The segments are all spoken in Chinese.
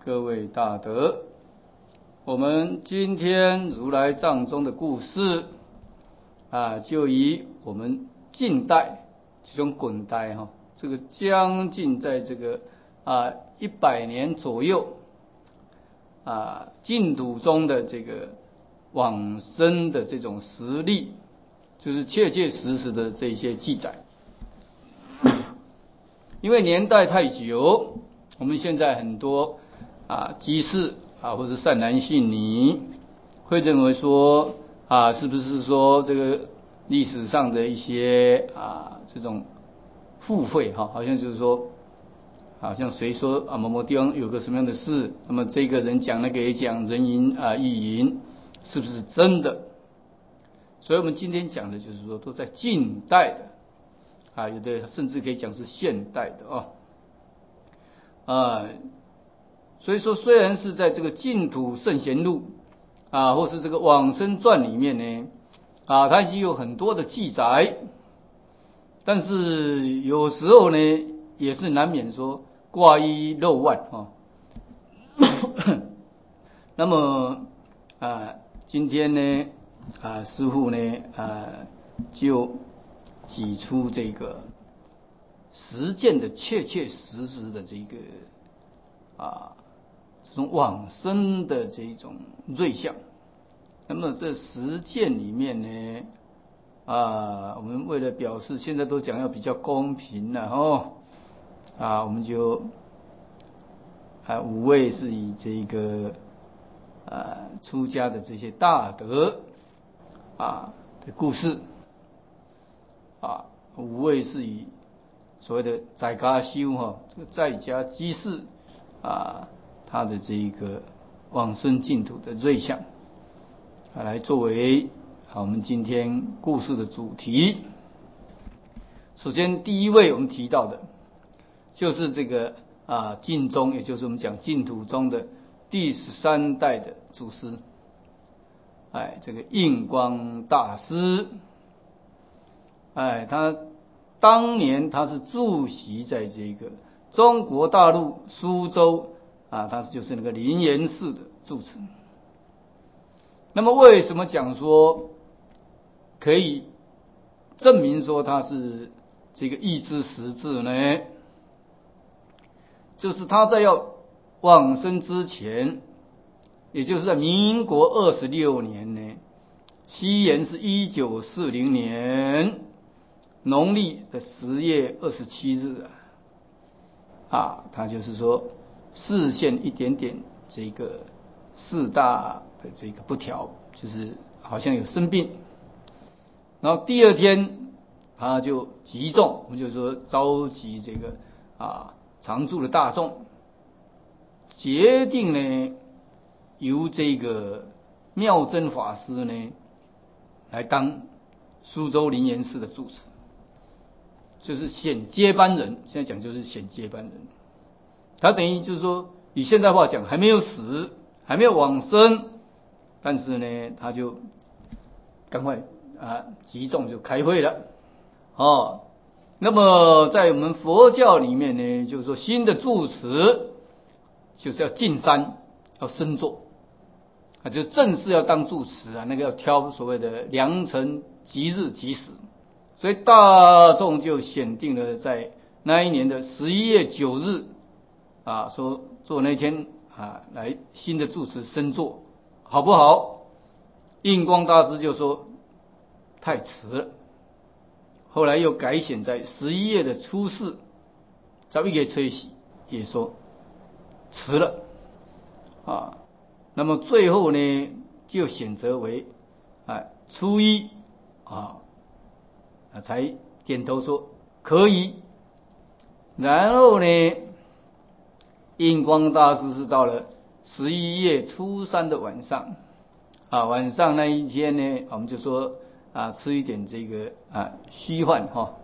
各位大德，我们今天如来藏中的故事就以我们近代这种滚代这个将近在这个100年左右净土中的这个往生的这种实例，就是切切实实的这些记载。因为年代太久，我们现在很多居士或者善男信女会认为说是不是说这个历史上的一些这种附会好像就是说，好像谁说某某地方有个什么样的事，那么这个人讲那个也讲，人云亦云，是不是真的？所以我们今天讲的就是说都在近代的有的甚至可以讲是现代的所以说虽然是在这个净土圣贤录或是这个往生传里面呢它已经有很多的记载，但是有时候呢也是难免说挂一漏万那么今天呢师父呢就挤出这个实践的切切实实的这个这种往生的这种瑞相。那么这实践里面呢我们为了表示现在都讲要比较公平了我们就5位是以这个出家的这些大德的故事5位是以所谓的在家修这个在家居士他的这个往生净土的瑞相来作为我们今天故事的主题。首先第一位我们提到的就是这个净宗，也就是我们讲净土中的第13代的祖师这个印光大师他当年他是住席在这个中国大陆苏州他就是那个灵岩寺的住持。那么为什么讲说可以证明说他是这个一知实质呢？就是他在要往生之前，也就是在民国26年呢，西元是1940年农历的10月27日他就是说视线一点点这个4大的这个不调，就是好像有生病，然后第二天他就集众，我们就说召集这个常住的大众，决定呢由这个妙真法师呢来当苏州灵岩寺的住持，就是显接班人。现在讲就是显接班人，他等于就是说以现代话讲还没有死，还没有往生，但是呢他就赶快集众就开会了那么在我们佛教里面呢，就是说新的住持就是要进山要升座就正式要当住持那个要挑所谓的良辰吉日吉时，所以大众就选定了在那一年的11月9日说做那天来新的住持升座，好不好？印光大师就说太迟了，后来又改选在11月的初411月吹喜，也说迟了那么最后呢就选择为初1才点头说可以。然后呢印光大师是到了11月初3的晚上晚上那一天呢我们就说吃一点这个虚幻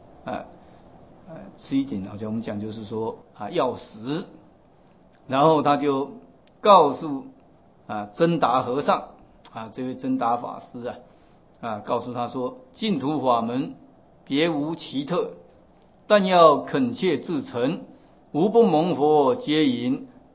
吃一点好像我们讲就是说药食，然后他就告诉真达和尚这位真达法师告诉他说净土法门别无奇特，但要恳切至诚，无不蒙佛接引，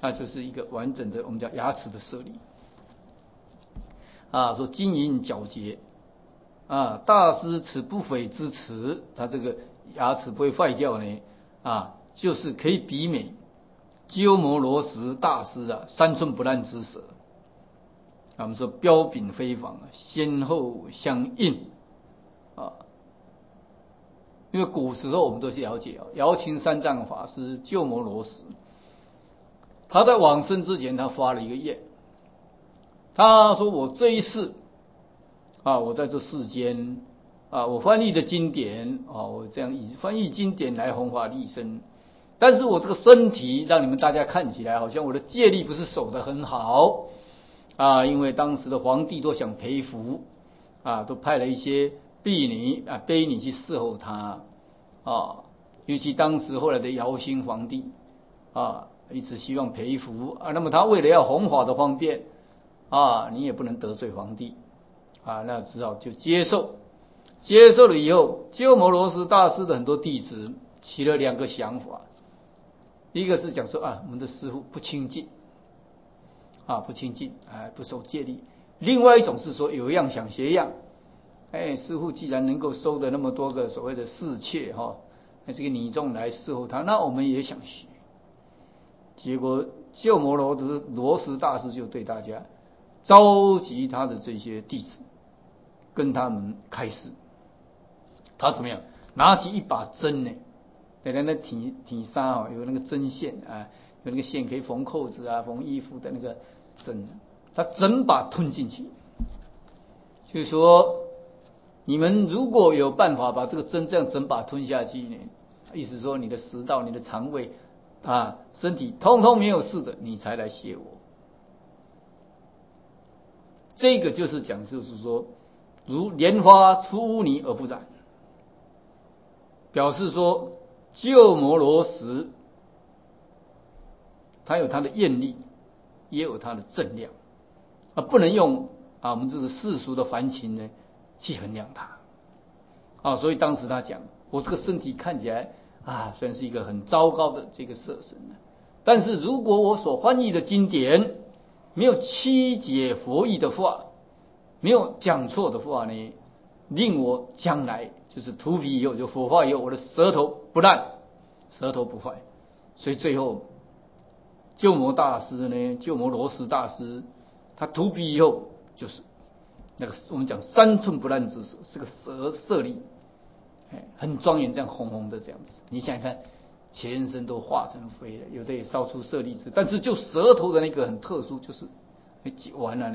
那就是一个完整的我们叫牙齿的舍利啊，说晶莹皎洁啊，大师此不菲之齿，他这个牙齿不会坏掉呢啊，就是可以媲美鸠摩罗什大师啊3寸不烂之舌。我们说彪炳非凡，先后相应啊。因为古时候我们都是了解瑶琴三藏法师鸠摩罗什，他在往生之前，他发了一个愿，他说：“我这一世啊，我在这世间啊，我翻译的经典啊，我这样以翻译经典来弘法利生。但是我这个身体让你们大家看起来好像我的戒律不是守得很好啊，因为当时的皇帝都想培福啊，都派了一些婢女啊、婢女去伺候他啊，尤其当时后来的姚兴皇帝啊，一直希望培福啊，那么他为了要弘法的方便啊，你也不能得罪皇帝啊，那只好就接受。接受了以后，鸠摩罗什大师的很多弟子起了2个想法，一个是讲说啊，我们的师父不清净啊，不清净，不守戒律；另外一种是说有样想学样，师父既然能够收的那么多个所谓的侍妾哈，那这个女众来伺候他，那我们也想学。结果鸠摩罗什大师就对大家召集他的这些弟子，跟他们开示。他怎么样？拿起一把针呢，在那体纱啊，有那个针线啊，有那个线可以缝扣子啊、缝衣服的那个针，他整把吞进去。就是说，你们如果有办法把这个针这样整把吞下去呢，意思说你的食道、你的肠胃啊、身体通通没有事的，你才来谢我。这个就是讲，就是说，如莲花出污泥而不染。表示说，鸠摩罗什他有他的愿力，也有他的正量啊，不能用啊我们这是世俗的凡情呢去衡量他啊。所以当时他讲，我这个身体看起来啊，虽然是一个很糟糕的这个色身，但是如果我所翻译的经典没有曲解佛意的话，没有讲错的话呢，令我将来就是涂皮以后，就火化以后，我的舌头不烂，舌头不坏。所以最后鸠摩罗什大师，他涂皮以后就是那个我们讲3寸不烂之舌，是个舍利，很庄严，这样红红的这样子。你想想看，全身都化成灰了，有的也烧出舍利子，但是就舌头的那个很特殊，就是完了呢，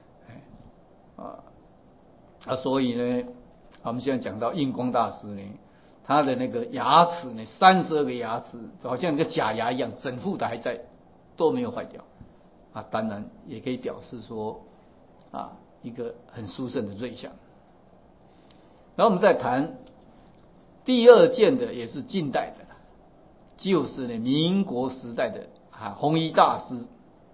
所以呢，我们现在讲到印光大师呢，他的那个牙齿呢，32个牙齿，好像那个假牙一样，整副的还在，都没有坏掉啊。当然也可以表示说啊，一个很殊胜的瑞相。然后我们再谈第2件的，也是近代的，就是呢民国时代的弘一大师。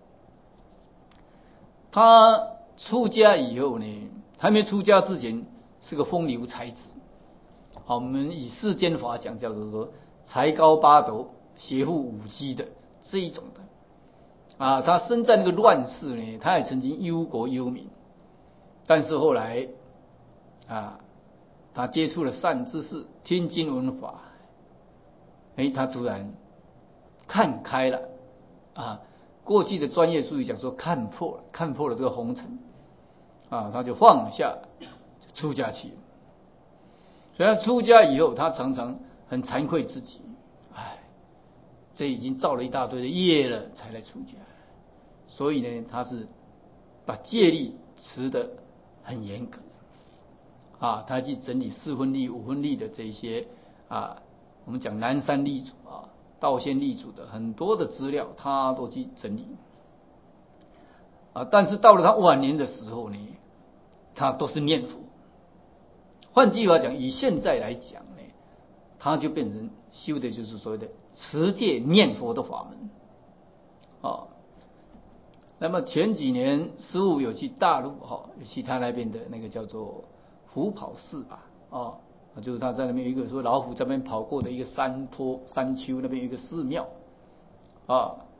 他出家以后呢，还没出家之前是个风流才子，好，我们以世间法讲，叫做说才高八斗、学富五车的这一种的啊。他身在那个乱世呢，他也曾经忧国忧民，但是后来啊，他接触了善知识，听经闻法，他突然看开了啊。过去的专业术语讲说看破了这个红尘啊，他就放下出家去了。所以他出家以后，他常常很惭愧自己，这已经造了一大堆的业了，才来出家。所以呢，他是把戒律持得很严格啊，他去整理4分律、5分律的这些啊，我们讲南山立祖啊、道仙立祖的很多的资料，他都去整理啊。但是到了他晚年的时候呢，他都是念佛。换句话讲，以现在来讲呢，他就变成修的就是所谓的持戒念佛的法门啊。那么前几年师父有去大陆有去他那边的那个叫做虎跑寺吧就是他在那边有一个说老虎这边跑过的一个山丘，那边有一个寺庙啊。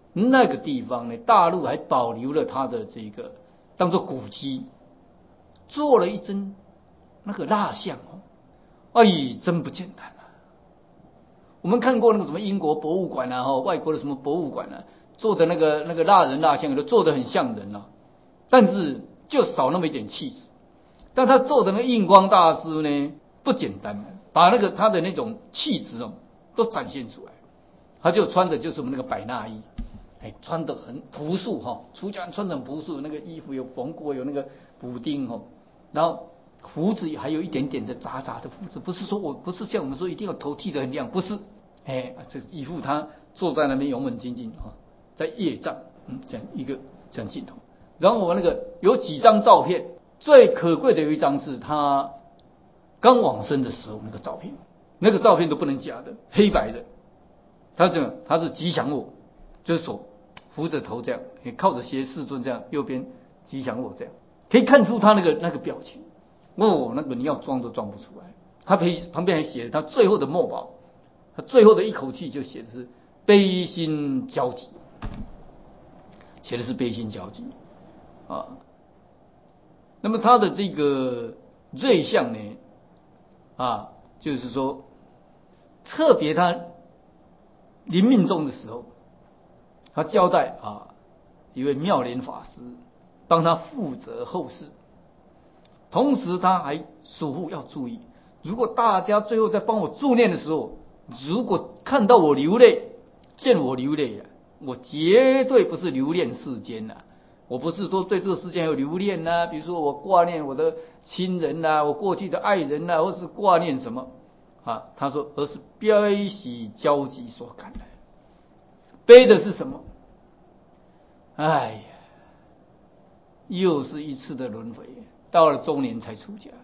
那个地方呢，大陆还保留了它的这个当做古迹，做了一尊那个蜡像哦，哎，真不简单啊！我们看过那个什么英国博物馆啊，外国的什么博物馆啊，做的那个蜡人蜡像都做得很像人啊，但是就少那么一点气质。但他做的那个印光大师呢，不简单，把他的那种气质哦，都展现出来。他就穿的就是我们那个百衲衣，穿得很朴素哈，出家人穿得很朴素，那个衣服有缝过，有那个补丁哈，然后胡子还有一点点的杂杂的胡子，不是像我们说一定要头剃得很亮，不是，这一副他坐在那边勇猛精进哈，在夜战，这样一个这样镜头。然后我那个有几张照片，最可贵的有一张是他刚往生的时候那个照片，那个照片都不能假的，黑白的。他是吉祥臥，就是手扶着头这样，靠着斜四尊这样，右边吉祥臥这样，可以看出他那个表情。那个你要装都装不出来。他旁边还写了他最后的墨宝，他最后的一口气就写的是悲心交集，写的是悲心交集啊。那么他的这个瑞相呢，就是说特别他临命终的时候，他交代一位妙莲法师帮他负责后事，同时他还嘱咐要注意，如果大家最后在帮我助念的时候，如果看到我流泪，见我流泪我绝对不是留恋世间我不是说对这个世界有留恋比如说我挂念我的亲人我过去的爱人或是挂念什么他说，而是悲喜交集所感的。悲的是什么？哎呀，又是一次的轮回，到了中年才出家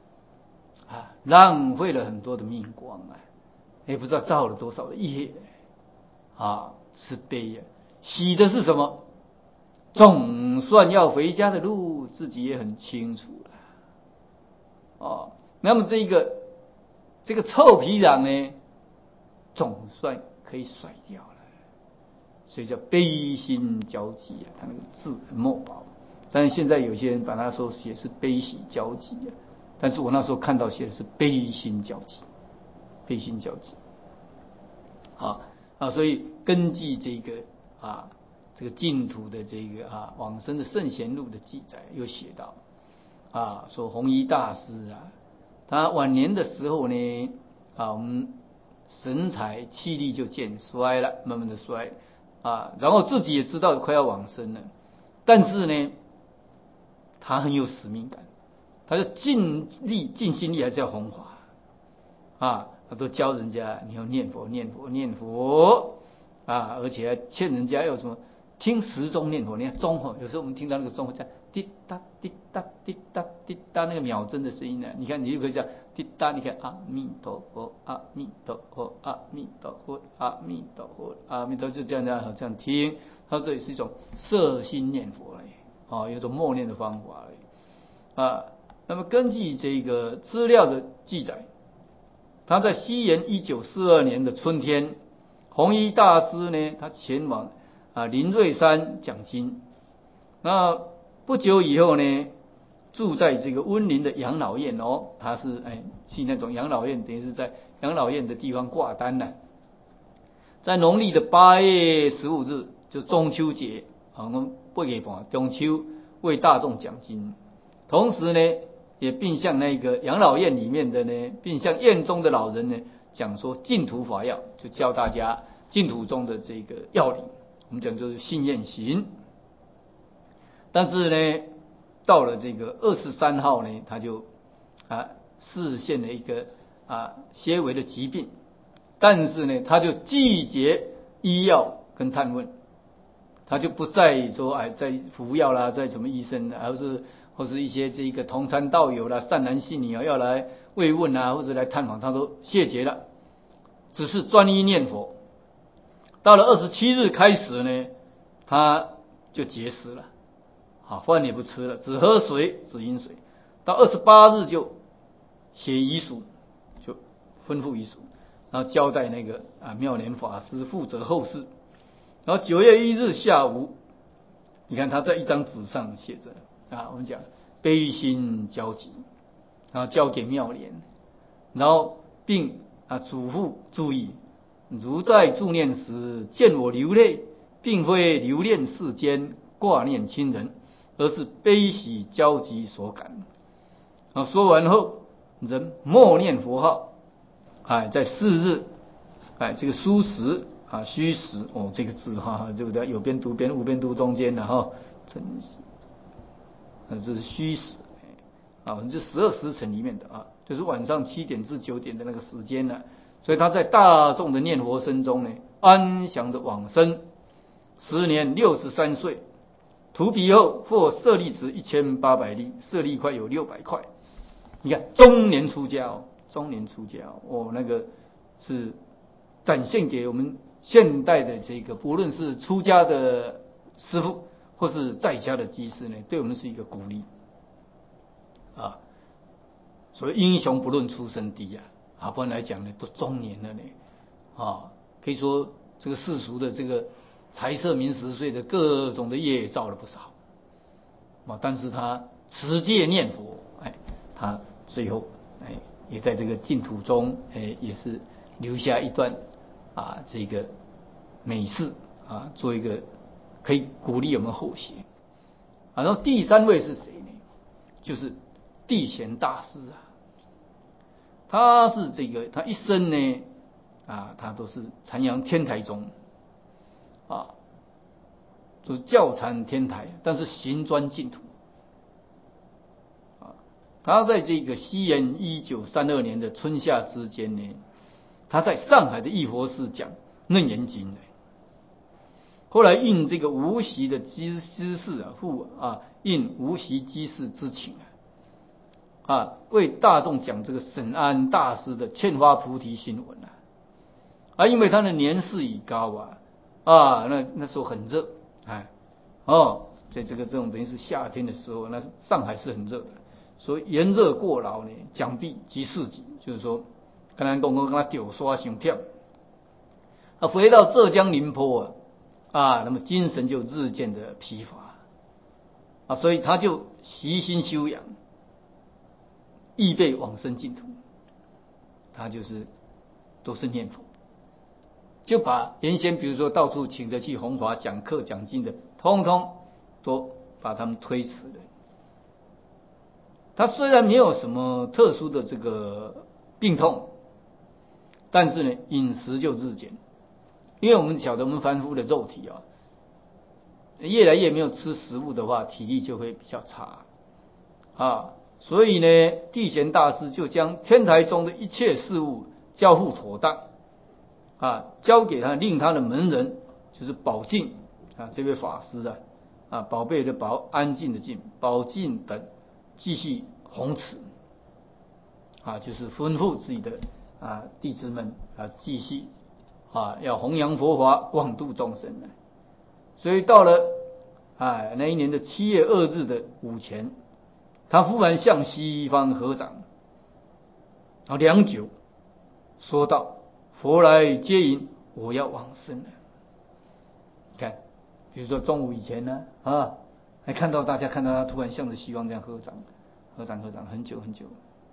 浪费了很多的命光也不知道造了多少的业是悲喜的是什么？总算要回家的路，自己也很清楚了那么这个臭皮囊呢，总算可以甩掉了，所以叫悲心交集他那个字很墨宝。但是现在有些人把它说写是悲喜交集但是我那时候看到写的是悲心交集，悲心交集所以根据这个净土的这个往生的圣贤录的记载，有写到说弘一大师他晚年的时候呢我们神采气力就渐衰了，慢慢的衰然后自己也知道快要往生了，但是呢他很有使命感，他就尽心力还是要弘法他都教人家你要念佛念佛念佛而且还劝人家要什么听时钟念佛。你看钟有时候我们听到那个钟在滴答滴答滴答滴答那个秒针的声音你看你就可以讲滴答，你看阿弥陀佛阿弥陀佛阿弥陀佛阿弥陀佛阿弥陀佛，就这样听，它这也是一种摄心念佛有一种默念的方法那么根据这个资料的记载，他在西元1942年的春天，弘一大师呢，他前往灵瑞山讲经。那不久以后呢，住在这个温林的养老院他是去那种养老院，等于是在养老院的地方挂单在农历的8月15日，就中秋节我们8月半中秋为大众讲经，同时呢也并向那个养老院里面的呢，并向院中的老人呢讲说净土法要，就教大家净土中的这个要领，我们讲就是信愿行。但是呢到了这个23号呢，他就示现了一个些微的疾病，但是呢他就拒绝医药跟探问，他就不再说在服药啦，在什么医生或是一些这个同参道友啦、善男信女要来慰问或者来探访，他都谢绝了，只是专一念佛。到了27日开始呢，他就节食了饭也不吃了，只喝水只饮水。到28日就写遗书，就吩咐遗书，然后交代那个妙莲法师负责后事然后9月1日下午，你看他在一张纸上写着我们讲悲心交集，然后交给妙莲，然后并嘱咐注意，如在助念时见我流泪，并非留恋世间挂念亲人，而是悲喜交集所感。说完后，人默念佛号，在4日，这个虚实虚实这个字对不对？有边读边，无边读中间的真是，这是虚实就12时辰里面的就是晚上7点至9点的那个时间呢。所以他在大众的念佛声中呢，安详的往生，时年63岁。荼毗后获舍利子1800粒，舍利块有600块。你看中年出家中年出家那个是展现给我们现代的这个，不论是出家的师父或是在家的居士呢，对我们是一个鼓励所以英雄不论出身低不然来讲呢，都中年了呢可以说这个世俗的这个财色名食睡的各种的业造了不少但是他持戒念佛，他最后也在这个净土中也是留下一段这个美事做一个可以鼓励我们后学然后第3位是谁呢？就是地贤大师他是这个他一生呢他都是徜徉天台中就是教禅天台，但是行专净土他在这个西元1932年的春夏之间呢，他在上海的义佛寺讲楞严经后来应这个无锡的居士复应无锡居士之请为大众讲这个沈安大师的劝发菩提心文因为他的年事已高那时候很热在这种等于是夏天的时候，那上海是很热的，所以炎热过劳呢，讲臂及四级，就是说跟他讲跟他丢刷伤忝回到浙江宁波那么精神就日渐的疲乏所以他就习心修养，预备往生净土。他就是都是念佛，就把原先比如说到处请着去弘法讲课讲经的，通通都把他们推迟了。他虽然没有什么特殊的这个病痛，但是呢饮食就日减，因为我们晓得我们凡夫的肉体越来越没有吃食物的话，体力就会比较差所以呢地贤大师就将天台中的一切事物交付妥当交给他，令他的门人就是宝镜这位法师宝贝的宝，安静的静，宝镜等继续弘持就是吩咐自己的弟子们继续要弘扬佛法，广度众生所以到了那一年的7月2日的午前，他忽然向西方合掌良久，说道：佛来接引，我要往生了。看比如说中午以前呢还看到大家看到他突然向着西方这样合掌很久很久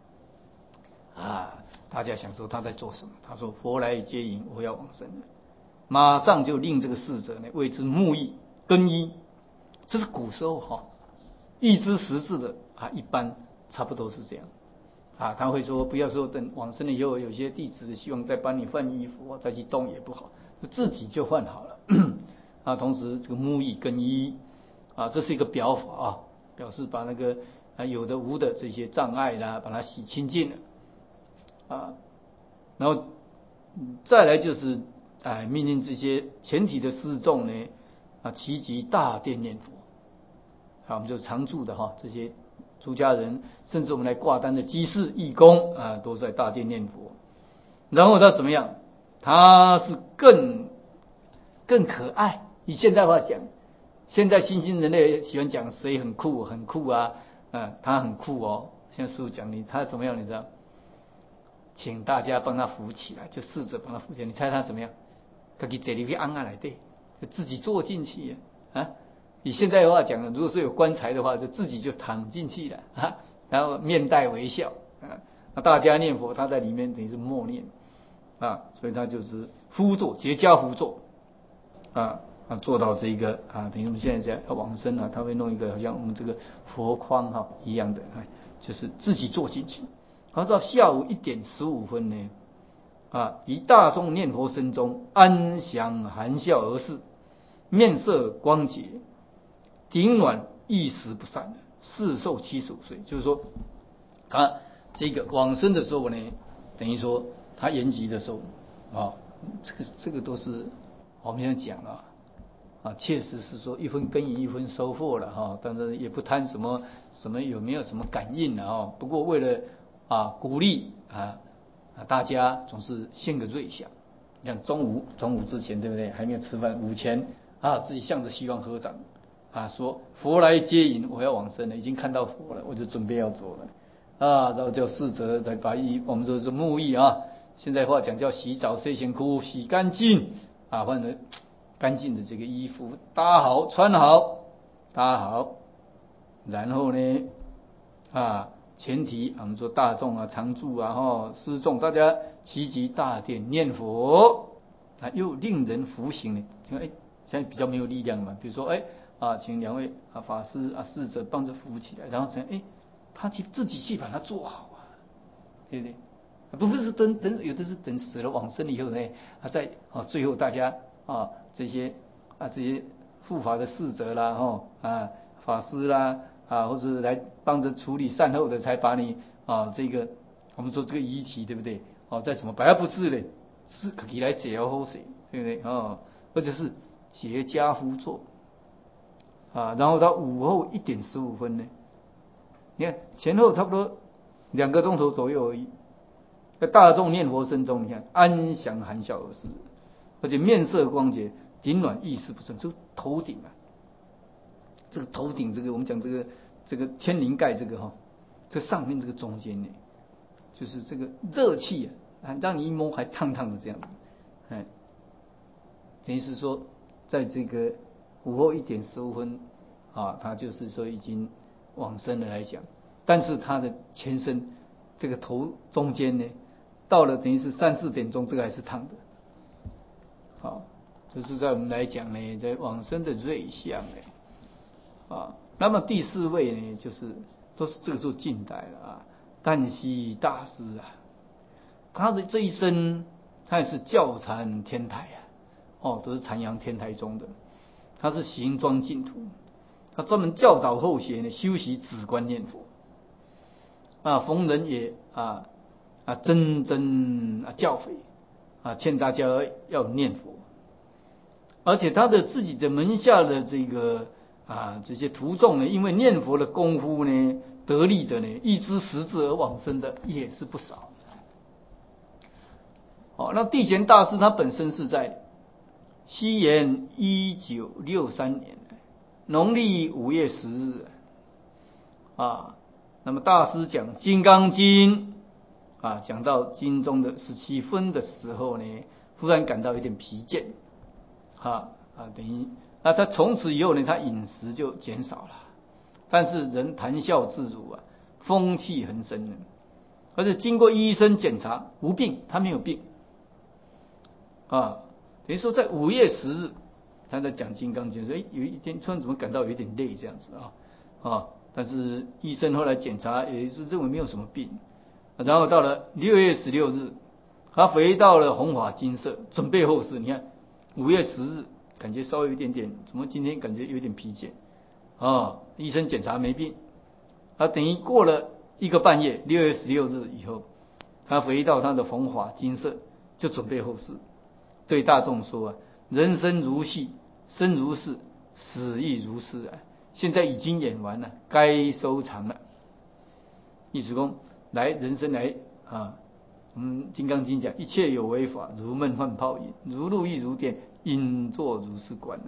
大家想说他在做什么，他说佛来接引，我要往生了。马上就令这个侍者呢为之沐浴更衣。这是古时候预知时至的一般差不多是这样他会说不要说等往生了以后，有些弟子希望再帮你换衣服再去动也不好，自己就换好了同时这个沐浴更衣这是一个表法表示把那个有的无的这些障碍啦把它洗清净了然后再来就是命令这些全体的侍众呢齐集大殿念佛我们就常住的这些出家人，甚至我们来挂单的居士义工都在大殿念佛。然后他怎么样？他是更可爱。以现代话讲，现在新兴人类喜欢讲谁很酷很酷他很酷现在师父讲他怎么样？你知道？请大家帮他扶起来，就试着帮他扶起来。你猜他怎么样？他给这里去安来对就自己坐进去啊。以现在的话讲，如果是有棺材的话，就自己就躺进去了啊，然后面带微笑啊。那大家念佛，他在里面等于是默念啊，所以他就是趺坐，结跏趺坐啊。做到这个啊，等于我们现在在往生啊，他会弄一个好像我们这个佛框一样的，就是自己坐进去。然后到下午1点15分呢，以大众念佛声中安详含笑而逝，面色光洁，顶暖一时不散，世寿75岁。就是说，他这个往生的时候呢，等于说他延吉的时候这个都是我们现在讲确实是说1分耕耘1分收获了但是也不贪什么有没有什么感应了不过为了鼓励大家总是献个瑞相，像中午之前对不对？还没有吃饭，午前自己向着西方合掌说佛来接引，我要往生了，已经看到佛了，我就准备要走了然后叫侍者再把我们说是沐浴现在话讲叫洗澡，睡前哭洗干净换成干净的这个衣服搭好穿好搭好，然后呢前提我们说大众常住师众大家齐集大殿念佛又令人服行呢。现在比较没有力量嘛，比如说请2位法师侍者帮着扶起来，然后他自己去把它做好对不对？不是等有的是等死了往生了以后呢，在最后大家这些护法的侍者啦法师啦或者来帮着处理善后的，才把你这个我们说这个遗体对不对再怎么摆不是嘞，是可以来解后水对不对或者是结跏趺坐然后到午后1点15分呢，你看前后差不多2个钟头左右而已，在大众念佛声中，你看安详含笑而逝，而且面色光洁，顶暖意识不生，就头顶这个头顶这个我们讲这个天灵盖这上面这个中间呢，就是这个热气让你一摸还烫烫的这样子等于是说在这个午后1点15分他就是说已经往生了来讲，但是他的全身这个头中间呢，到了等于是3、4点钟，这个还是烫的这是在我们来讲呢，在往生的瑞相那么第4位呢，就是都是这个时候近代了旦夕大师他的这一生他也是教禅天台都是禅阳天台宗的，他是行庄净土，他专门教导后学呢修习止观念佛逢人也谆教诲劝大家要念佛，而且他的自己的门下的这个这些徒众呢，因为念佛的功夫呢得力的呢，一知十字而往生的也是不少那地贤大师他本身是在西元1963年农历5月10日那么大师讲《金刚经》讲到经中的17分的时候呢，忽然感到有点疲倦等于他从此以后呢，他饮食就减少了，但是人谈笑自如风气很深而且经过医生检查无病，他没有病等于说在5月10日他在讲《金刚经》说有一天突然怎么感到有点累这样子但是医生后来检查也是认为没有什么病然后到了6月16日他回到了弘法精舍准备后事。你看5月10日感觉稍微有一点点，怎么今天感觉有点疲倦医生检查没病等于过了1个半月，6月16日以后他回到他的弘法精舍就准备后事，对大众说人生如戏，生如是，死亦如是现在已经演完了，该收场了。意思说来人生来我们《金刚经》讲一切有为法，如梦幻泡影，如露亦如电，应作如是观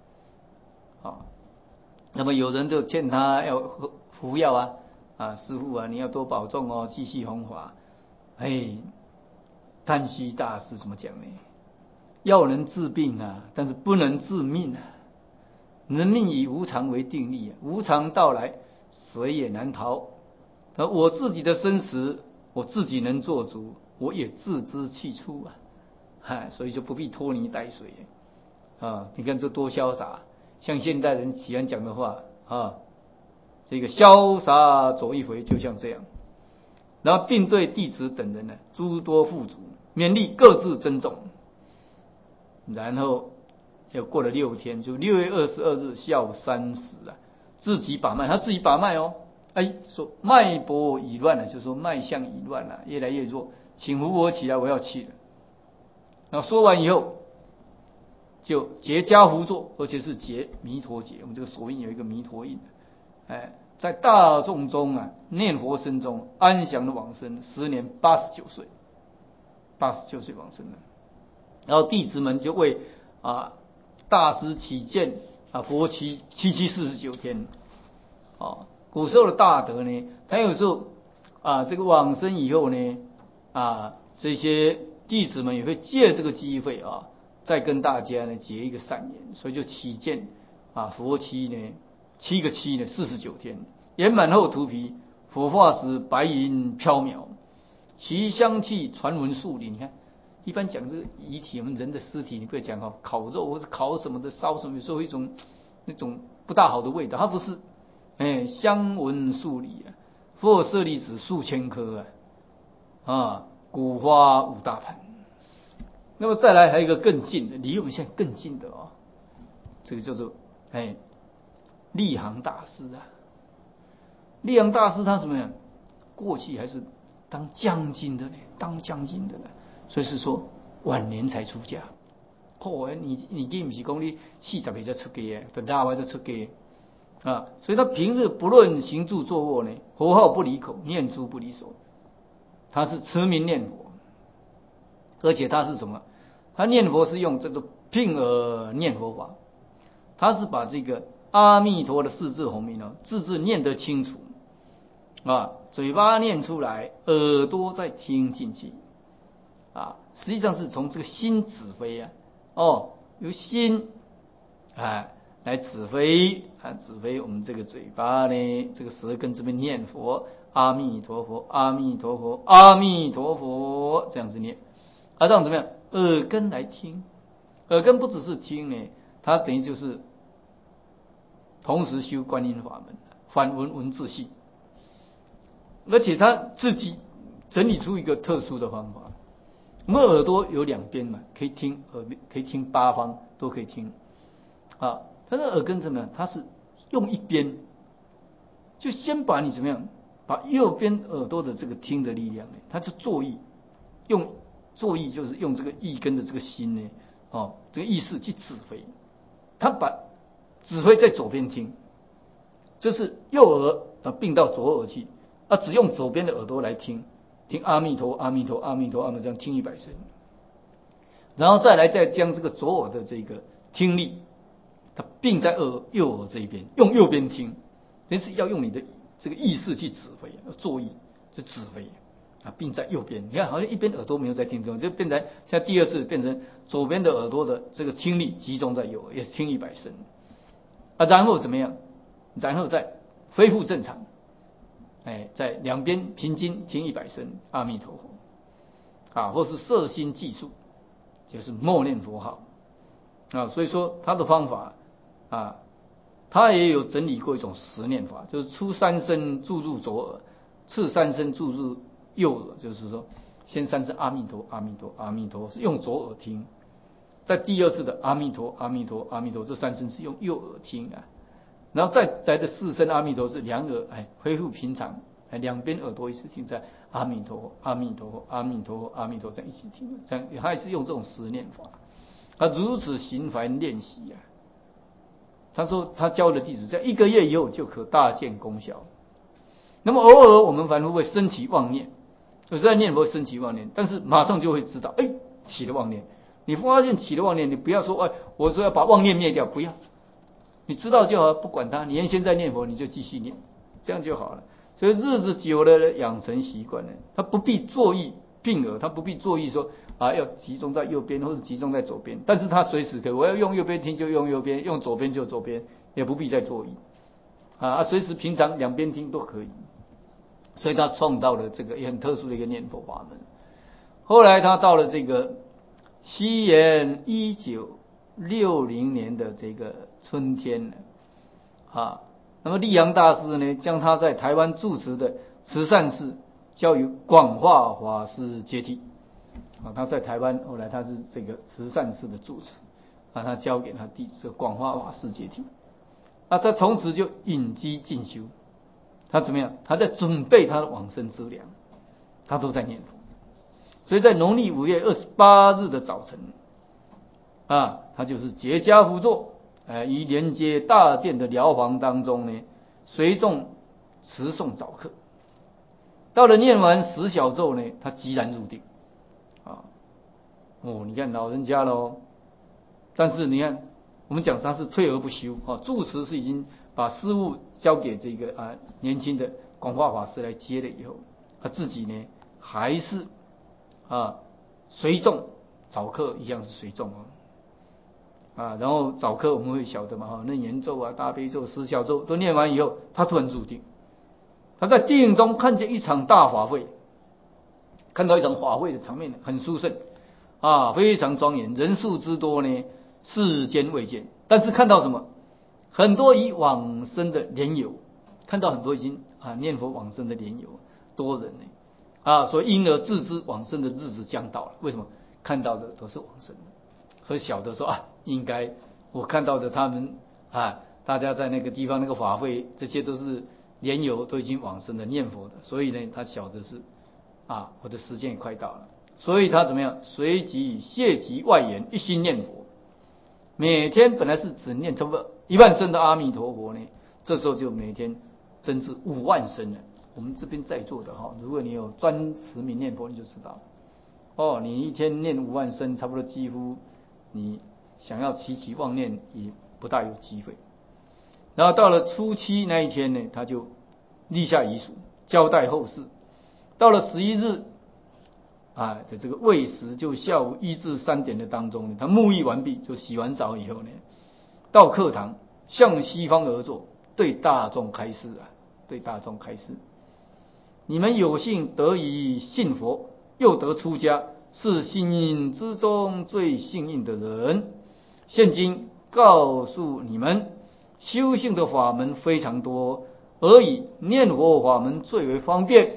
那么有人就劝他要服药师父你要多保重继续弘法。旦夕大师怎么讲呢？ 药能治病啊，但是不能治命啊。人命以无常为定力啊，无常到来，谁也难逃。而我自己的生死，我自己能做主，我也自知其出啊，所以就不必拖泥带水啊。你看这多潇洒，像现代人喜欢讲的话啊，这个潇洒走一回，就像这样。然后并对弟子等人呢，诸多富足，勉励各自珍重。然后又过了6天，就6月22日下午3时啊，自己把脉，他自己把脉哦，说脉搏已乱了，就说脉象已乱了，越来越弱，请扶我起来，我要去了。然后说完以后，就结跏趺坐，而且是结弥陀结，我们这个手印有一个弥陀印，在大众中啊，念佛声中安详的往生，时年89岁，89岁往生了。然后弟子们就为大师起见佛七49天。古时候的大德呢，他有时候这个往生以后呢，这些弟子们也会借这个机会再跟大家呢结一个善缘，所以就起见佛七呢，7个7呢49天，圆满后涂皮，佛化时白云飘渺，其香气传闻数里。你看一般讲这个遗体，我们人的尸体，你不要讲烤肉或是烤什么的，烧什么，有时候一种那种不大好的味道，它不是，香闻数里佛舍利子数千颗古花5大盘。那么再来还有一个更近的，离我们现在更近的这个叫做立行大师立行大师他什么呀？过去还是当将军的呢，所以是说晚年才出家。你不是讲你40岁才出家的，大晚才出家所以他平日不论行住坐卧呢，佛号不离口，念珠不离手，他是持名念佛，而且他是什么？他念佛是用这个并耳念佛法，他是把这个阿弥陀的4字洪名字字念得清楚嘴巴念出来，耳朵再听进去实际上是从这个心指挥由心来指挥我们这个嘴巴呢，这个舌根这边念佛，阿弥陀佛，阿弥陀佛，阿弥陀佛，这样子念这样怎么样？耳根来听，耳根不只是听呢，它等于就是同时修观音法门，反闻文字系，而且他自己整理出一个特殊的方法。我们耳朵有2边嘛，可以听可以听8方都可以听他的耳根怎么样？他是用一边，就先把你怎么样，把右边耳朵的这个听的力量他就作意，用作意就是用这个意根的这个心呢这个意识去指挥，他把指挥在左边听，就是右耳并到左耳去只用左边的耳朵来听阿弥陀阿弥陀阿弥陀阿弥陀，这样听100声，然后再将这个左耳的这个听力，它并在右耳这一边，用右边听，但是要用你的这个意识去指挥，要作意去指挥并在右边。你看好像一边耳朵没有在听，就变成现在第2次变成左边的耳朵的这个听力集中在右耳，也是听100声然后怎么样？然后再恢复正常，在2边平均听100声阿弥陀佛或是摄心计数，就是默念佛号所以说他的方法他也有整理过一种10念法，就是初3声注入左耳，次3声注入右耳，就是说先3声阿弥陀阿弥陀阿弥陀是用左耳听，在第2次的阿弥陀阿弥陀阿弥陀这3声是用右耳听然后再来的4声阿弥陀是2耳恢复平常，2边耳朵一起听，在阿弥陀佛阿弥陀佛阿弥陀佛阿弥陀佛这样一起听，这样他也是用这种10念法如此循环练习他说他教的弟子在1个月以后就可大见功效。那么偶尔我们凡夫会升起妄念，有时在念佛升起妄念，但是马上就会知道起了妄念。你发现起了妄念，你不要说我说要把妄念灭掉，不要，你知道就好，不管它，你原先在念佛你就继续念，这样就好了。所以日子久了养成习惯了，他不必作意并耳，他不必作意说要集中在右边或者集中在左边，但是他随时可以，我要用右边听就用右边，用左边就左边，也不必再座椅随时平常两边听都可以。所以他创造了这个也很特殊的一个念佛法门。后来他到了这个西元1960年的这个春天呢，那么立阳大师呢，将他在台湾住持的慈善寺交由广化法师接替。他在台湾后来他是这个慈善寺的住持，他交给他弟子广化法师接替。他从此就隐居进修。他怎么样？他在准备他的往生之粮，他都在念佛。所以在农历5月28日的早晨，他就是结跏趺坐，于连接大殿的寮房当中呢，随众持诵早课。到了念完10小咒呢，他即然入定。你看老人家咯，但是你看我们讲他是退而不休住持是已经把事务交给这个年轻的广化法师来接了以后，他自己呢还是随众早课一样是随众然后早课我们会晓得嘛楞严咒大悲咒10小咒都念完以后，他突然入定。他在定中看见一场大法会，看到一场法会的场面很殊胜非常庄严，人数之多呢世间未见。但是看到什么？很多已往生的莲友，看到很多已经念佛往生的莲友多人呢所以因而自知往生的日子将到了。为什么？看到的都是往生的，所以晓得说应该我看到的他们大家在那个地方那个法会，这些都是莲友都已经往生的念佛的，所以呢他晓得是我的时间也快到了。所以他怎么样？随即谢极外缘，一心念佛。每天本来是只念差不多1万声的阿弥陀佛呢，这时候就每天增至5万声了。我们这边在座的如果你有专持名念佛，你就知道你一天念5万声，差不多几乎你想要起妄念也不大有机会。然后到了初七那一天呢，他就立下遗嘱，交代后事。到了11日的这个未时，就下午1至3点的当中，他沐浴完毕，就洗完澡以后呢，到课堂向西方而坐，对大众开示对大众开示：你们有幸得以信佛，又得出家，是幸运之中最幸运的人。现今告诉你们，修行的法门非常多，而以念佛法门最为方便。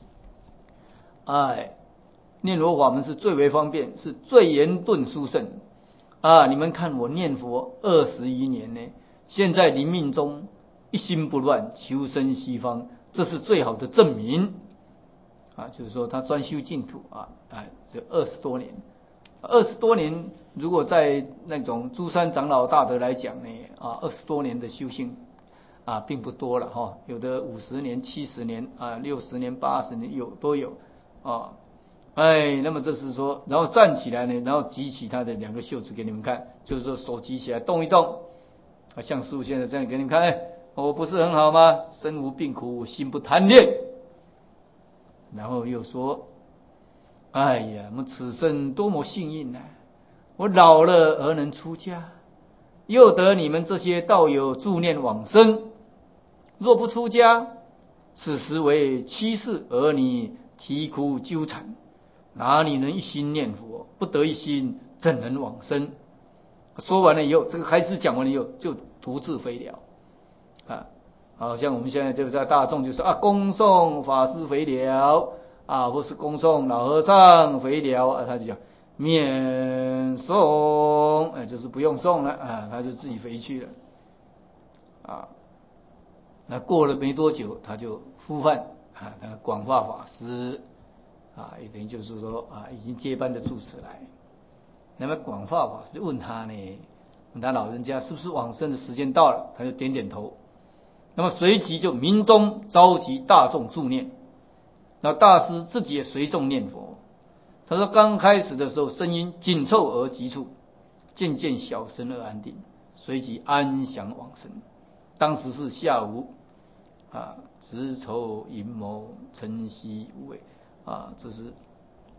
念佛法门是最为方便，是最圆顿殊胜你们看我念佛20余年呢，现在临命中一心不乱，求生西方，这是最好的证明就是说他专修净土这20多年，20多年，如果在那种诸山长老大德来讲呢20多年的修行并不多了有的50年、70年60年、80年都有那么这是说，然后站起来呢，然后举起他的2个袖子给你们看，就是说手举起来动一动像师父现在这样给你们看我不是很好吗？身无病苦，心不贪恋。然后又说哎呀，我们此生多么幸运我老了而能出家，又得你们这些道友助念往生。若不出家，此时为妻室儿女啼哭纠缠，哪里能一心念佛？不得一心，怎能往生？说完了以后，这个开始讲完了以后，就独自飞了好像我们现在就在大众就是恭送法师回了或是恭送老和尚回了他就讲免送就是不用送了他就自己回去了那过了没多久，他就呼唤那个广化法师也等于就是说已经接班的住持来。那么广化法师就问他呢，问他老人家是不是往生的时间到了，他就点点头。那么随即就民众召集大众助念，那大师自己也随众念佛。他说刚开始的时候声音紧凑而急促，渐渐小声而安定，随即安详往生。当时是下午子丑寅卯辰巳午未这是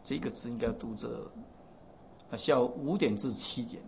这个字应该读着下午5点至7点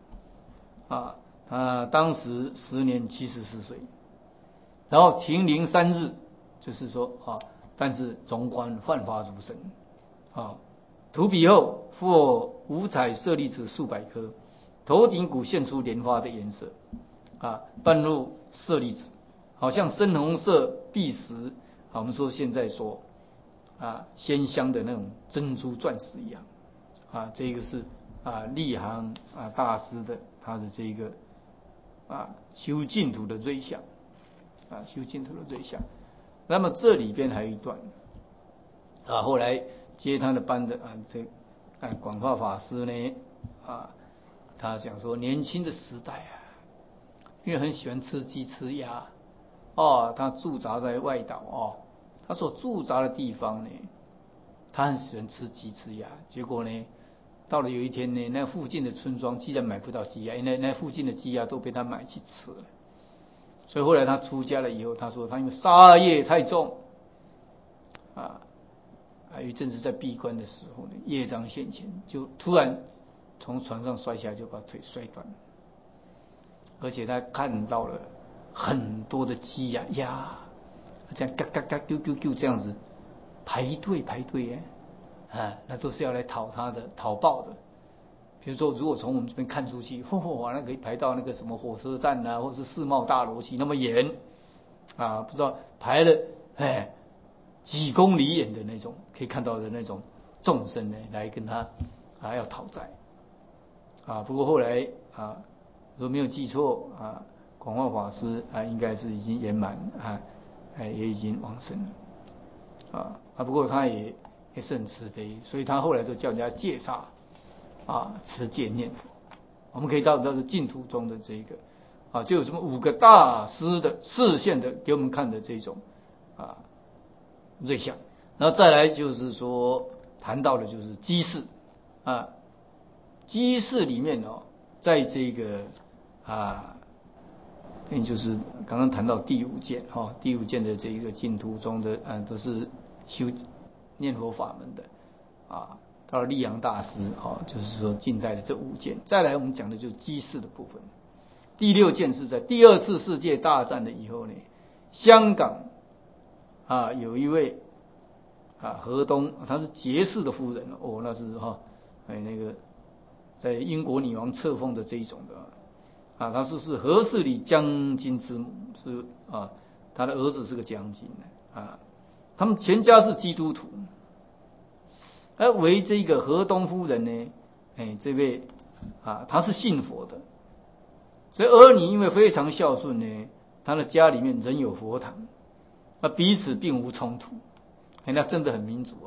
当时时年74岁，然后停灵3日，就是说但是容光焕发如生涂笔后附五彩舍利子数百颗，头顶骨现出莲花的颜色半入舍利子，好像深红色碧石我们说现在说鲜香的那种珍珠钻石一样这个是立行大师的他的这个修净土的瑞相修净土的瑞相。那么这里边还有一段后来接他的班的广化法师呢他想说年轻的时代因为很喜欢吃鸡吃鸭他驻扎在外岛他所驻扎的地方呢，他很喜欢吃鸡吃鸭，结果呢到了有一天呢，那附近的村庄既然买不到鸡鸭，因为那附近的鸡鸭都被他买去吃了，所以后来他出家了以后，他说他因为杀业太重有一阵子在闭关的时候呢，业障现前，就突然从床上摔下来，就把腿摔断了，而且他看到了很多的鸡鸭这样嘎嘎嘎啾啾啾这样子排队那都是要来讨他的讨报的。比如说如果从我们这边看出去那可以排到那个什么火车站或是世贸大楼去那么远不知道排了几公里远的那种可以看到的那种众生呢，来跟他要讨债不过后来如果没有记错广化法师应该是已经圆满也已经往生了不过他也是很慈悲，所以他后来就叫人家戒杀持戒念佛。我们可以到净土中的这个就有什么5个大师的示现的给我们看的这种瑞相。然后再来就是说谈到的就是机事机事里面在这个就是刚刚谈到第5件第5件的这个净土中的都是修念佛法门的到了立阳大师就是说近代的这5件。再来我们讲的就是机事的部分。第6件是在第2次世界大战的以后呢，香港有一位河东，她是杰氏的夫人那是那个在英国女王册封的这一种的他是何氏里将军之母，是他的儿子是个将军他们全家是基督徒，而为这个河东夫人呢这位他是信佛的，所以儿女因为非常孝顺呢，他的家里面仍有佛堂彼此并无冲突那真的很民主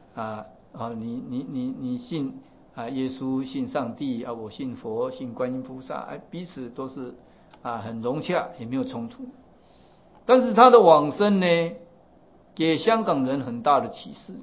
你信耶稣，信上帝我信佛，信观音菩萨彼此都是很融洽，也没有冲突。但是他的往生呢，给香港人很大的启示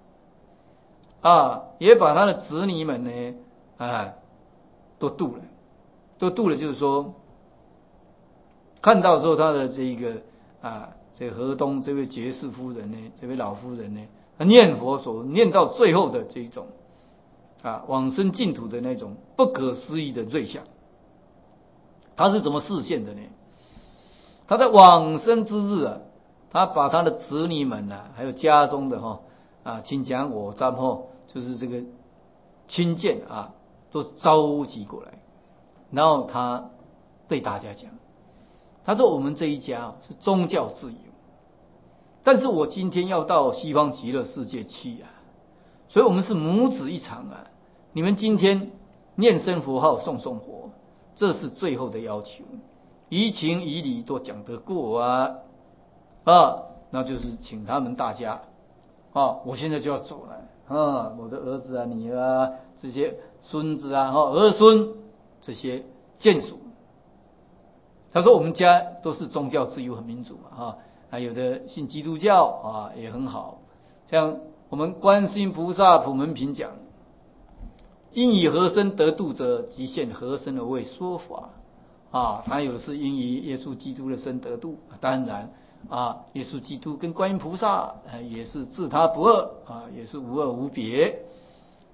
也把他的子女们呢都度了，就是说看到说他的这个这个河东这位杰氏夫人呢，这位老夫人呢，念佛所念到最后的这种往生净土的那种不可思议的瑞相。他是怎么示现的呢？他在往生之日他把他的子女们还有家中的亲讲我瞻就是这个亲眷都召集过来，然后他对大家讲，他说我们这一家是宗教自由，但是我今天要到西方极乐世界去所以我们是母子一场你们今天念声佛号诵佛，这是最后的要求，于情于理都讲得过那就是请他们大家我现在就要走了我的儿子女儿这些孙子儿孙这些眷属。他说我们家都是宗教自由很民主有的信基督教也很好，像我们观世音菩萨普门品讲，因以何身得度者，即现何身而为说法他有的是因以耶稣基督的身得度，当然耶稣基督跟观音菩萨也是自他不二也是无二无别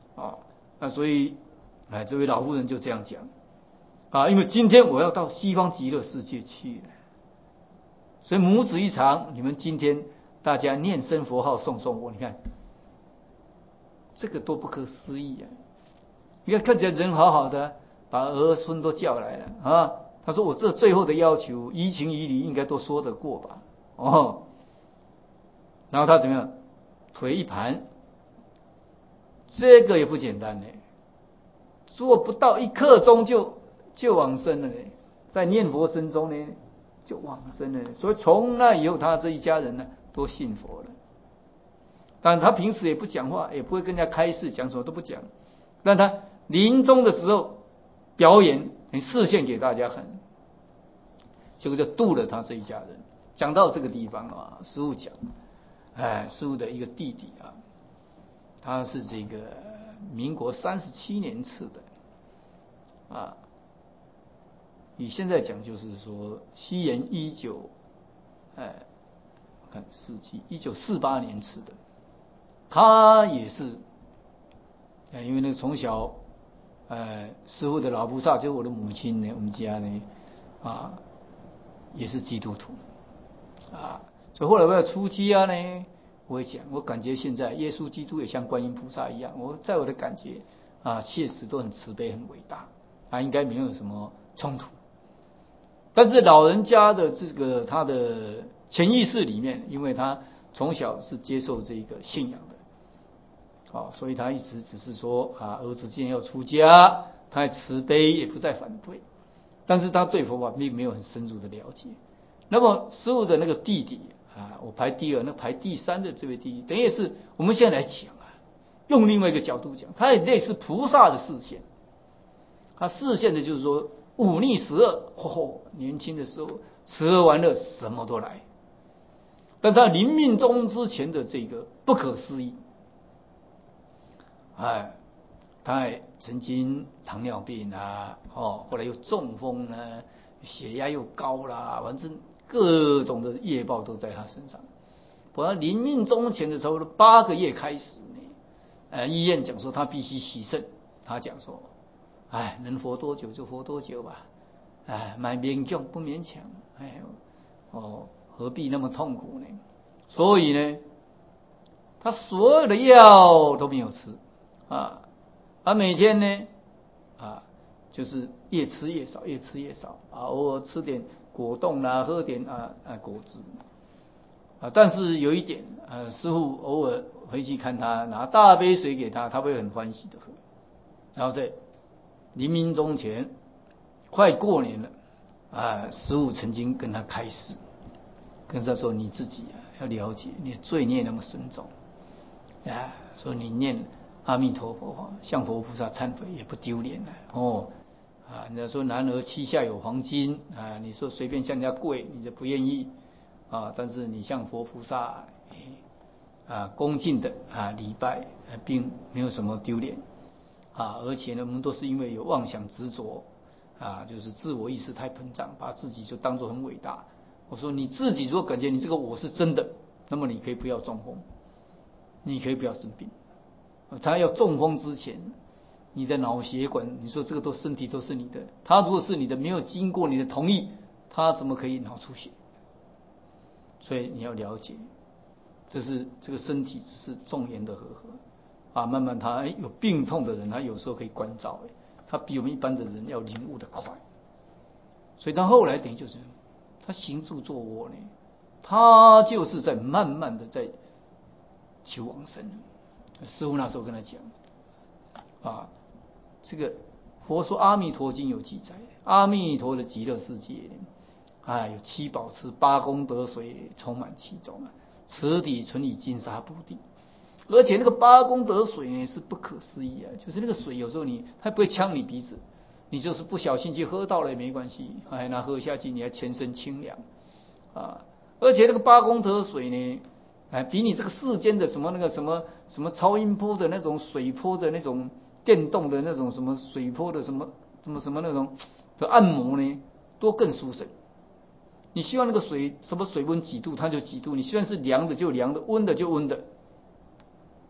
啊，那所以这位老妇人就这样讲啊，因为今天我要到西方极乐世界去了，所以母子一场，你们今天大家念声佛号送我，你看这个多不可思议啊！你看起来人好好的，把儿孙都叫来了啊。他说我这最后的要求，于情于理应该都说得过吧？哦，然后他怎么样？腿一盘，这个也不简单呢，做不到1刻钟就往生了呢，在念佛声中呢就往生了。所以从那以后，他这一家人呢都信佛了。但他平时也不讲话，也不会跟人家开示，讲什么都不讲。但他临终的时候表演，示现给大家看，结果就度了他这一家人。讲到这个地方啊，师父讲，师父的一个弟弟啊，他是这个民国37年次的啊，以现在讲就是说西元看世纪1948年次的，他也是，因为那个从小，师父的老菩萨就是我的母亲呢，我们家呢，也是基督徒，所以后来为了出家呢，我也讲，我感觉现在耶稣基督也像观音菩萨一样，在我的感觉切实都很慈悲很伟大，应该没有什么冲突。但是老人家的这个他的潜意识里面，因为他从小是接受这个信仰的，所以他一直只是说儿子既然要出家，他慈悲也不再反对，但是他对佛法并没有很深入的了解。那么师父的那个弟弟我排第2，那排第3的这位弟弟，等于是我们现在来讲用另外一个角度讲，他也类似菩萨的示现。他示现的就是说忤逆十恶，年轻的时候吃喝玩乐什么都来，但他临命终之前的这个不可思议，他也曾经糖尿病后来又中风呢，血压又高啦，反正各种的业报都在他身上。不过临命终前的时候8个月开始呢，医院讲说他必须洗肾，他讲说，能活多久就活多久吧，买勉强不勉强，何必那么痛苦呢？所以呢，他所有的药都没有吃每天呢就是越吃越少，越吃越少偶尔吃点果冻啦，喝点果汁但是有一点师父偶尔回去看他，拿大杯水给他，他会很欢喜的喝。然后在临命终前快过年了师父曾经跟他开示，跟他说，你自己要了解，你的罪孽那么深重说你念阿弥陀佛向佛菩萨忏悔也不丢脸人家说男儿膝下有黄金你说随便向人家跪你就不愿意但是你向佛菩萨恭敬的礼拜并没有什么丢脸而且呢我们都是因为有妄想执着就是自我意识太膨胀，把自己就当作很伟大。我说你自己如果感觉你这个我是真的，那么你可以不要中风，你可以不要生病。他要中风之前，你的脑血管，你说这个都身体都是你的，他如果是你的，没有经过你的同意，他怎么可以脑出血？所以你要了解，这个身体只是众缘的和合慢慢他有病痛的人，他有时候可以关照他比我们一般的人要领悟的快。所以他后来等于就是他行住坐卧呢，他就是在慢慢的在求往生。师父那时候跟他讲这个佛说《阿弥陀经》有记载，阿弥陀的极乐世界有7宝池，8功德水充满其中池底存以金沙布地，而且那个8功德水呢是不可思议就是那个水有时候它不会呛你鼻子，你就是不小心去喝到了也没关系那喝下去你还全身清凉而且那个8功德水呢比你这个世间的什么那个什么超音波的那种水波的那种电动的那种什么水波的什么那种的按摩呢都更殊胜。你希望那个水什么水温几度它就几度，你希望是凉的就凉的，温的就温的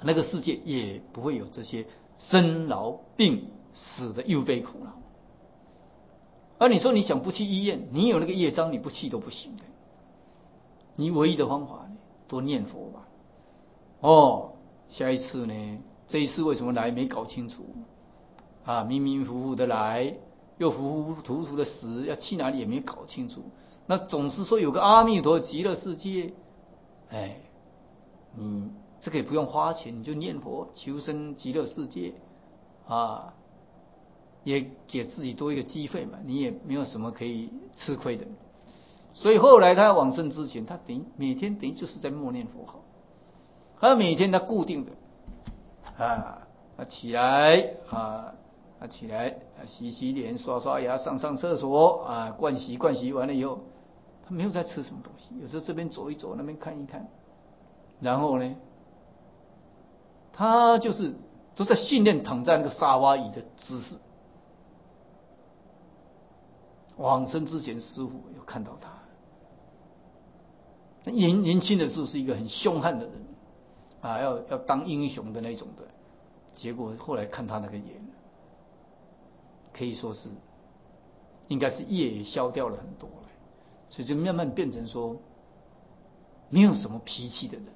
那个世界也不会有这些生老病死的忧悲苦恼。而你说你想不去医院，你有那个业障，你不去都不行的。你唯一的方法呢，多念佛吧。下一次呢，这一次为什么来没搞清楚迷迷糊糊的来，又糊糊涂涂的死，要去哪里也没搞清楚。那总是说有个阿弥陀极乐世界，你这个也不用花钱，你就念佛求生极乐世界也给自己多一个机会嘛，你也没有什么可以吃亏的。所以后来他往生之前，他每天等于就是在默念佛号，他每天他固定的他起来洗脸刷牙上厕所盥洗完了以后，他没有再吃什么东西，有时候这边走一走，那边看一看，然后呢，他就是都在训练躺在那个沙发椅的姿势。往生之前，师父有看到他，年轻的时候是一个很凶悍的人要当英雄的那种的，结果后来看他那个眼，可以说是应该是业也消掉了很多了，所以就慢慢变成说没有什么脾气的人。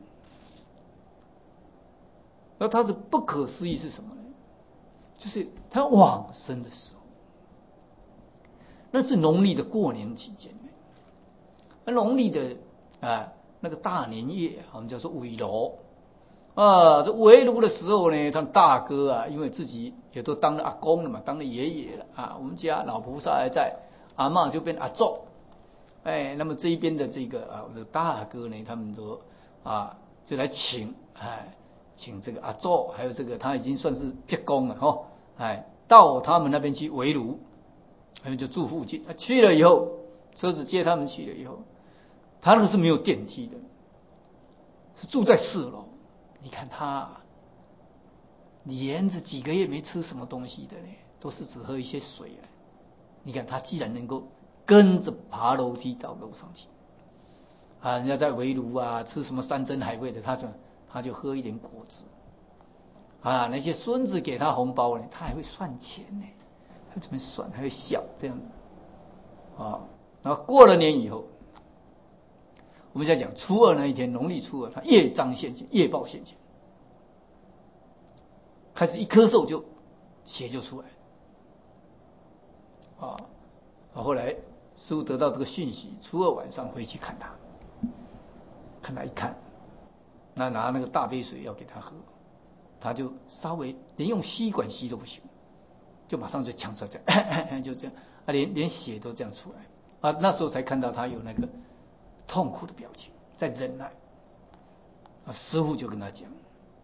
而他的不可思议是什么呢？就是他往生的时候，那是农历的过年期间，那农历的那个大年夜，我们叫做围炉这围炉的时候呢，他的大哥因为自己也都当了阿公了嘛，当了爷爷了我们家老菩萨还在，阿嬷就变阿祖，那么这一边的这个我的大哥呢，他们都就来请这个阿祖，还有这个他已经算是结公了到他们那边去围炉，他们就住附近。去了以后，车子接他们去了以后，他那个是没有电梯的，是住在4楼。你看他连着几个月没吃什么东西的呢，都是只喝一些水你看他既然能够跟着爬楼梯到楼上去人家在围炉吃什么山珍海味的，他就喝一点果汁那些孙子给他红包呢，他还会算钱呢，他怎么算还会笑这样子然后过了年以后，我们在讲初二那一天，农历初二，他业障现前，业报现前，开始一咳嗽就血就出来后来师父得到这个讯息，初二晚上回去看他一看，拿那个大杯水要给他喝，他就稍微连用吸管吸都不行，就马上就呛出来，就这样连血都这样出来那时候才看到他有那个痛苦的表情在忍耐师父就跟他讲，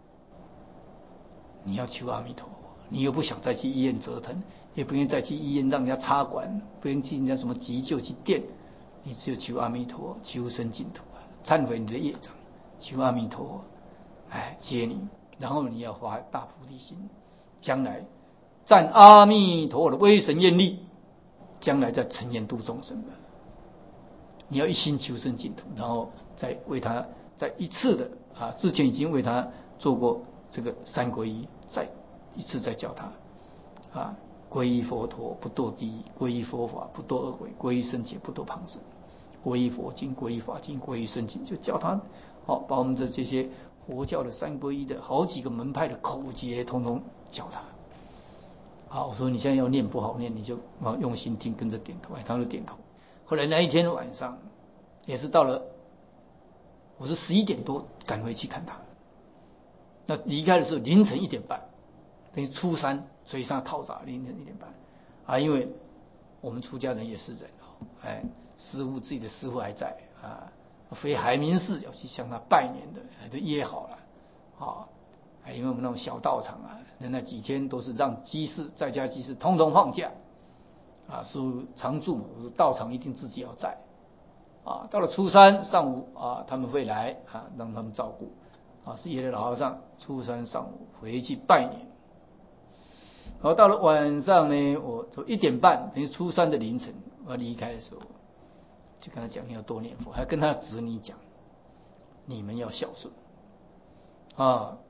你要求阿弥陀佛，你又不想再去医院折腾，也不愿意再去医院让人家插管，不愿意去人家什么急救去电，你只有求阿弥陀，求生净土忏悔你的业障，求阿弥陀接你，然后你要发大菩提心，将来占阿弥陀的威神愿力，将来在成愿度众生的，你要一心求生净土，然后再为他再一次的之前已经为他做过这个三皈依，再一次再教他皈依佛陀不堕地狱，皈依佛法不堕恶鬼，皈依僧伽不堕旁生，皈依佛经，皈依法经，皈依僧经，就教他把我们的这些佛教的三皈依的好几个门派的口诀统统教他我说你现在要念不好念，你就用心听，跟着点头他就点头。后来那一天晚上也是到了，我是11点多赶回去看他，那离开的时候凌晨1点半，等于初3，所以上套杂凌晨1点半因为我们出家人也是人师父自己的师父还在非海明寺要去向他拜年的都约好了因为我们那种小道场那几天都是让居士在家居士通通放假师父常住嘛，我说道场一定自己要在到了初3上午他们会来让他们照顾是约了老和尚初3上午回去拜年。然后到了晚上呢，我1点半等于初3的凌晨我要离开的时候，就跟他讲你要多念佛，还跟他子女讲你们要孝顺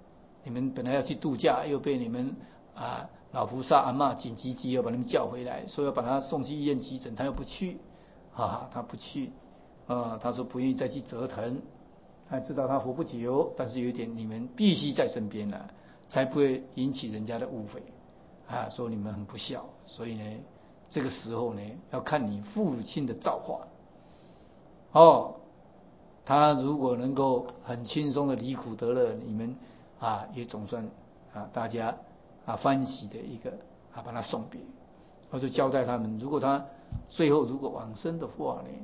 你们本来要去度假，又被你们老菩萨阿嬷紧急急要把你们叫回来，说要把他送去医院急诊，他又不去，他不去，他说不愿意再去折腾，他知道他活不久，但是有一点你们必须在身边了，才不会引起人家的误会，说你们很不孝，所以呢，这个时候呢，要看你父亲的造化，他如果能够很轻松的离苦得乐，你们也总算大家欢喜的一个把他送别，我就交代他们，如果他最后如果往生的话呢，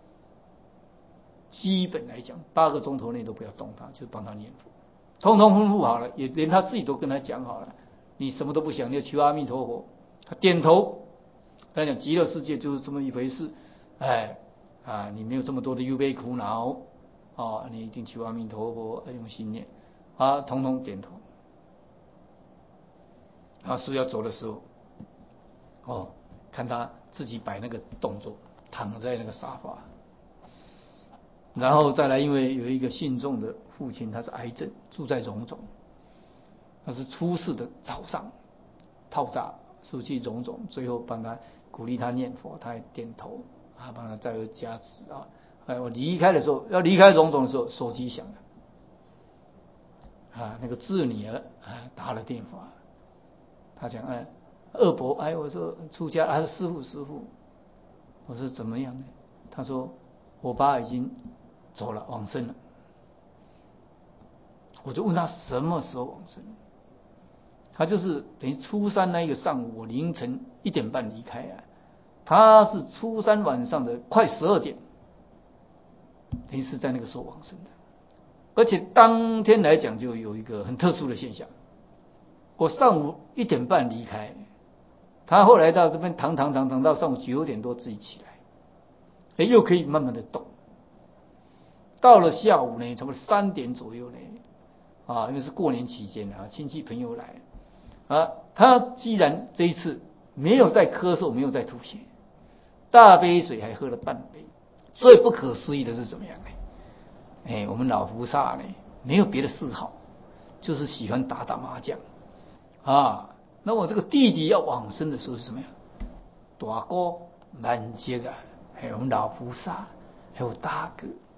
基本来讲8个钟头内都不要动他，就帮他念佛，通通吩咐好了，也连他自己都跟他讲好了，你什么都不想，你要求阿弥陀佛，他点头。他讲极乐世界就是这么一回事，你没有这么多的忧悲苦恼，你一定求阿弥陀佛，用心念，统统点头。是要走的时候，看他自己摆那个动作，躺在那个沙发，然后再来，因为有一个信众的父亲，他是癌症，住在荣总，他是出事的早上，套扎出去荣总，最后帮他鼓励他念佛，他还点头，帮他再有加持我离开的时候，要离开荣总的时候，手机响了，那个智女儿打了电话，他讲二伯，我说出家，师父，我说怎么样呢？他说我爸已经走了，往生了。我就问他什么时候往生，他就是等于初三那一个上午，我凌晨1点半离开他是初三晚上的快12点，等于是在那个时候往生的。而且当天来讲就有一个很特殊的现象，我上午1点半离开，他后来到这边躺到上午9点多自己起来，又可以慢慢的动。到了下午呢，差不多3点左右呢，因为是过年期间亲戚朋友来，他既然这一次没有再咳嗽，没有再吐血，大杯水还喝了半杯，最不可思议的是怎么样呢？我们老菩萨呢，没有别的嗜好，就是喜欢打麻将那我这个弟弟要往生的时候是什么样？大哥满街还有我们老菩萨，还有大哥